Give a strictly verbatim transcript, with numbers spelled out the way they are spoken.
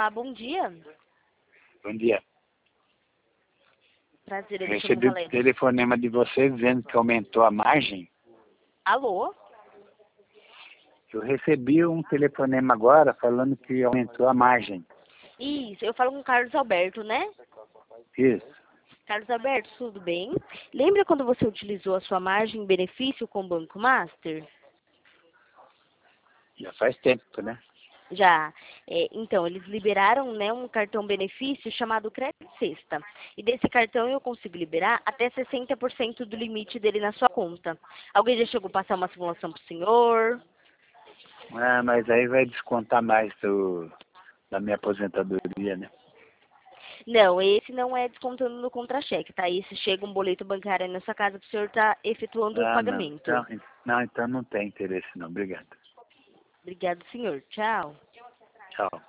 Olá, bom dia. Bom dia. Prazer, Eu ele recebi o telefonema de vocês dizendo que aumentou a margem. Alô? Eu recebi um telefonema agora falando que aumentou a margem. Isso, eu falo com o Carlos Alberto, né? Isso. Carlos Alberto, tudo bem? Lembra quando você utilizou a sua margem em benefício com o Banco Master? Já faz tempo, né? Já. É, então, eles liberaram, né, um cartão benefício chamado Crédito Sexta. E desse cartão eu consigo liberar até sessenta por cento do limite dele na sua conta. Alguém já chegou a passar uma simulação para o senhor? Ah, mas aí vai descontar mais do, da minha aposentadoria, né? Não, esse não é descontando no contra-cheque, tá? Esse chega um boleto bancário aí na sua casa para o senhor estar efetuando o Ah, não. pagamento. Então, não, então não tem interesse não. Obrigado. Obrigado, senhor. Tchau. Tchau.